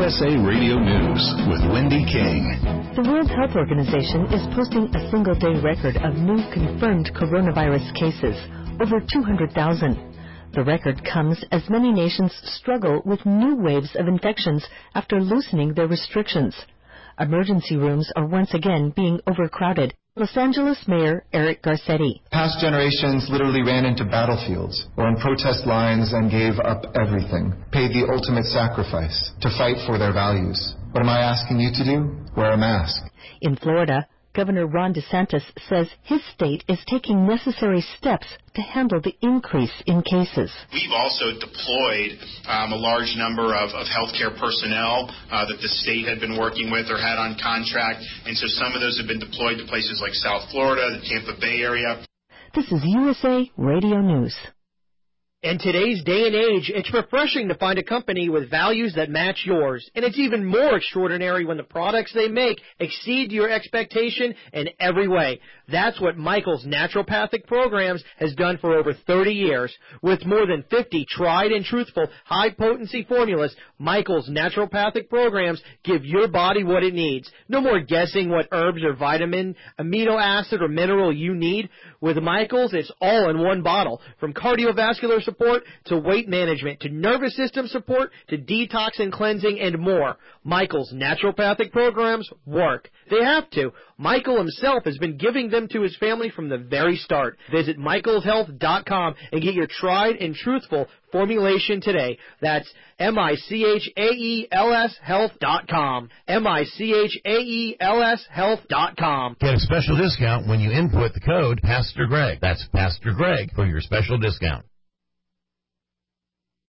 USA Radio News with Wendy King. The World Health Organization is posting a single-day record of new confirmed coronavirus cases, over 200,000. The record comes as many nations struggle with new waves of infections after loosening their restrictions. Emergency rooms are once again being overcrowded. Los Angeles Mayor Eric Garcetti. Past generations literally ran into battlefields or in protest lines and gave up everything, paid the ultimate sacrifice to fight for their values. What am I asking you to do? Wear a mask. In Florida, Governor Ron DeSantis says his state is taking necessary steps to handle the increase in cases. We've also deployed a large number of healthcare personnel that the state had been working with or had on contract, and so some of those have been deployed to places like South Florida, the Tampa Bay area. This is USA Radio News. In today's day and age, it's refreshing to find a company with values that match yours. And it's even more extraordinary when the products they make exceed your expectation in every way. That's what Michael's Naturopathic Programs has done for over 30 years. With more than 50 tried and truthful high-potency formulas, Michael's Naturopathic Programs give your body what it needs. No more guessing what herbs or vitamin, amino acid, or mineral you need. With Michael's, it's all in one bottle. From cardiovascular support to weight management to nervous system support to detox and cleansing and more. Michael's Naturopathic Programs work. They have to. Michael himself has been giving them to his family from the very start. Visit michaelshealth.com and get your tried and truthful formulation today. That's MICHAELS health.com. MICHAELS health.com. Get a special discount when you input the code Pastor Greg. That's Pastor Greg for your special discount.